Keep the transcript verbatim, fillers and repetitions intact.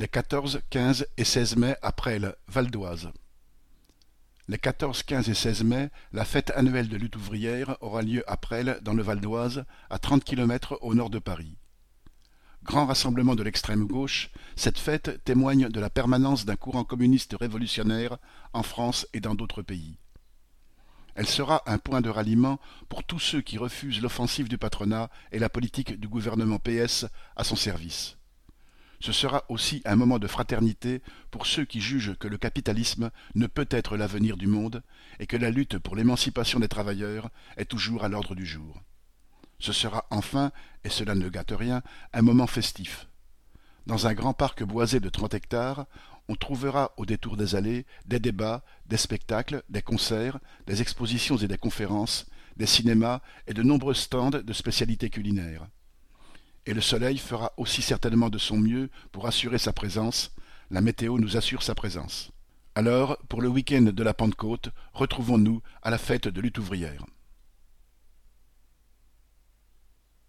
Les quatorze, quinze et seize mai à Presles, Val d'Oise. Les quatorze, quinze et seize mai, la fête annuelle de lutte ouvrière aura lieu à Presles, dans le Val d'Oise, à trente kilomètres au nord de Paris. Grand rassemblement de l'extrême gauche, cette fête témoigne de la permanence d'un courant communiste révolutionnaire en France et dans d'autres pays. Elle sera un point de ralliement pour tous ceux qui refusent l'offensive du patronat et la politique du gouvernement P S à son service. Ce sera aussi un moment de fraternité pour ceux qui jugent que le capitalisme ne peut être l'avenir du monde et que la lutte pour l'émancipation des travailleurs est toujours à l'ordre du jour. Ce sera enfin, et cela ne gâte rien, un moment festif. Dans un grand parc boisé de trente hectares, on trouvera au détour des allées des débats, des spectacles, des concerts, des expositions et des conférences, des cinémas et de nombreux stands de spécialités culinaires. Et le soleil fera aussi certainement de son mieux pour assurer sa présence. La météo nous assure sa présence. Alors, pour le week-end de la Pentecôte, retrouvons-nous à la fête de lutte ouvrière.